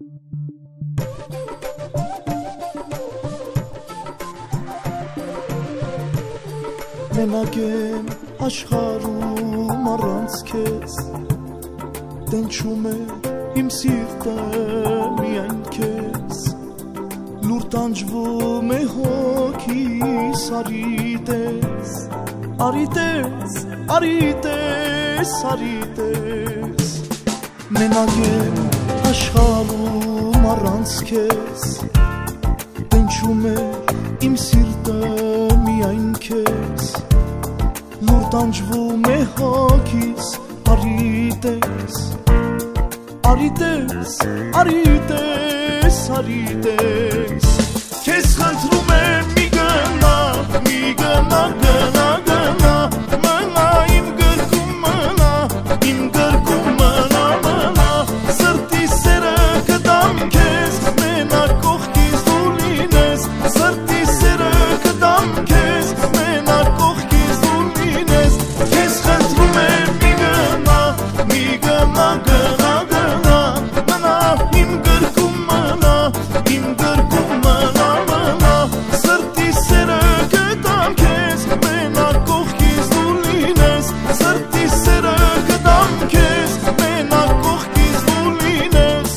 Մենակ եմ աշխարհում առանց քեզ, տենչում է իմ սիրտը միայն քեզ, լուր տանջվում է հոգիս, արիտես, արիտես, արիտես, արիտես, մենակ եմ աշխարհում առանց քեզ, տենչում է իմ սիրտը միայն քեզ, լուր տանջվում է հոգիս, արիտես, արիտես, արիտես, արիտես, քեզ խնդրում եմ մի գնա, մի գնա, գնա, գնա, մնա իմ գրկում մնա, իմ գրկում մնա, մնա, սրտի սերը կտամ քեզ, մենակ կողքից դու լինես, սրտի սերը կտամ քեզ, մենակ կողքից դու լինես, քեզ խնդրում եմ մի գնա, մի գնա, գնա, գնա, մնա իմ գրկում մնա, իմ գրկում մնա, մնա, սրտի սերը կտամ քեզ, մենակ կողքից դու լինես, սրտի սերը կտամ քեզ, մենակ կողքից դու լինես,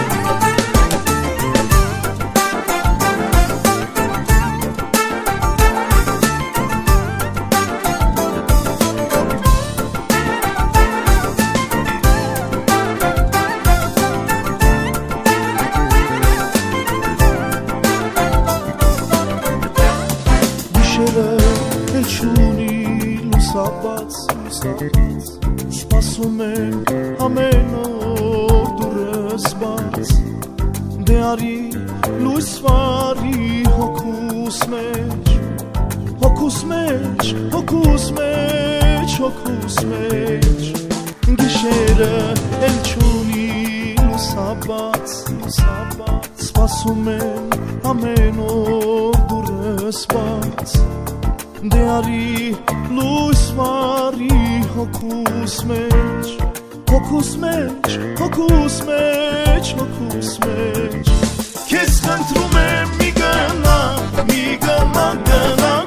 գիշերը էլ չունի լուսաբաց, սպասում եմ ամեն օր դուրս բաց, դե արի լույս վարի հոգուս մեջ, հոգուս մեջ, հոգուս մեջ, հոգուս մեջ, գիշերը էլ չունի լուսաբաց, սպասում եմ ամեն օր դուրս բաց, դե արի լույս վարի հոգուս մեջ, հոգուս մեջ, հոգուս մեջ, հոգուս մեջ, քեզ խնդրում եմ մի գնա, մի գնա, գնա,